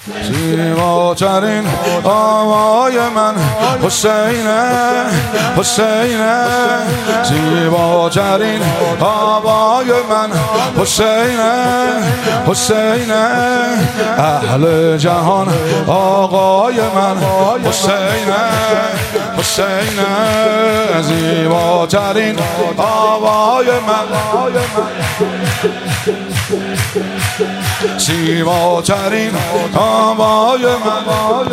زیباترین آوای من حسینه حسینه زیباترین آوای من حسینه حسینه اهل جهان آقای من حسینه حسینه زیباترین آوای من زیباترین آوای من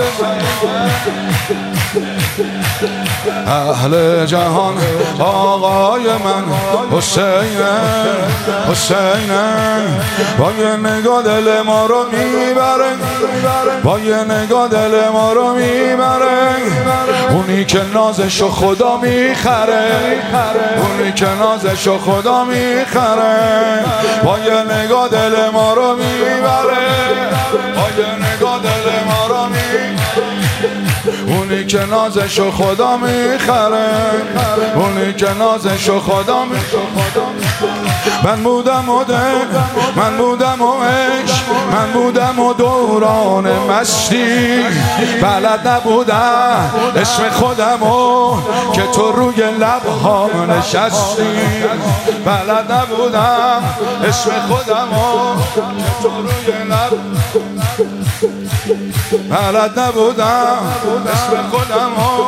اهل جهان آقای من حسینه حسینه با یه نگاه دل ما رو میبره با یه نگاه دل ما رو میبره اونی که نازشو خدا میخره اونی که نازشو خدا میخره با یه نگاه دل ما رو میبره با یه نگاه دل ما رو میبره اونی که نازشو خدا میخره اونی که نازشو خدا میخره من بودم و من بودم و عشق من بودم و دوران مستی بلد نبودم اسم خودمو که تو روی لبها نشستی بلد نبودم اسم خودمو که تو روی لب بلد نبودم اسم خودمو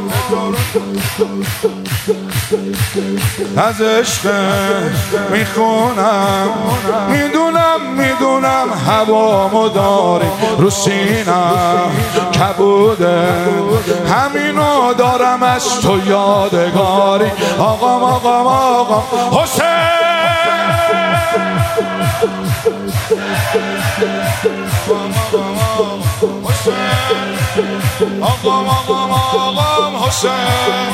از عشق میخونم میدونم هوامو داری رو سینم کبوده همینو دارم از تو یادگاری آقام حسین آقام حسین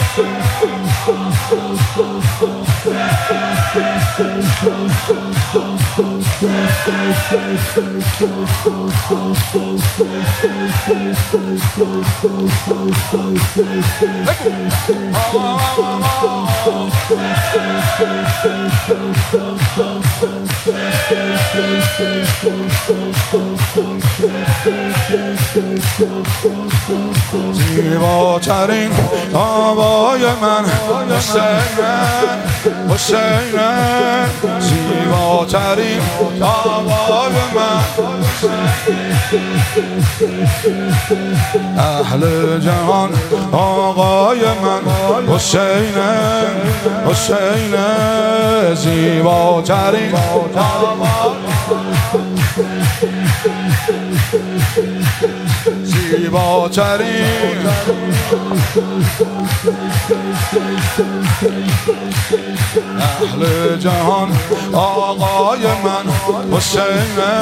زیباترین آوای من حسینه حسینه زیباترین آوای من اهل جهان آقای من حسینه حسینه زیباترین زیباترین اهل جهان آقای من حسینه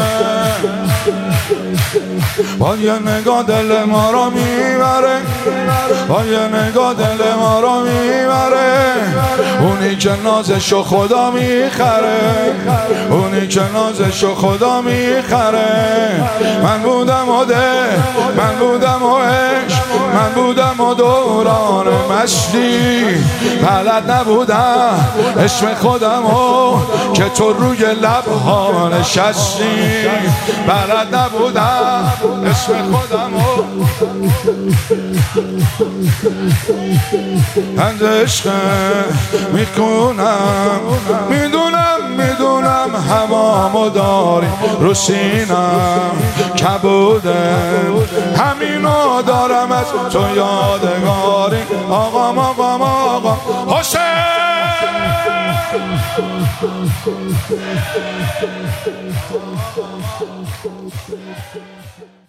با یه نگاه دل ما رو میبره با یه نگاه دل ما رو میبره اونی که نازشو خدا میخره اونی که نازشو خدا میخره من بودم و من بودم و عشق من بودم و دوران مستی بلد نبودم اسم خودمو که تو روی لبها نشستی بلد نبودم اسم خودمو از عشق میکنم میدونم هوامو داری رو سینم کبوده همینو دارم از تو یادگاری آقام حسین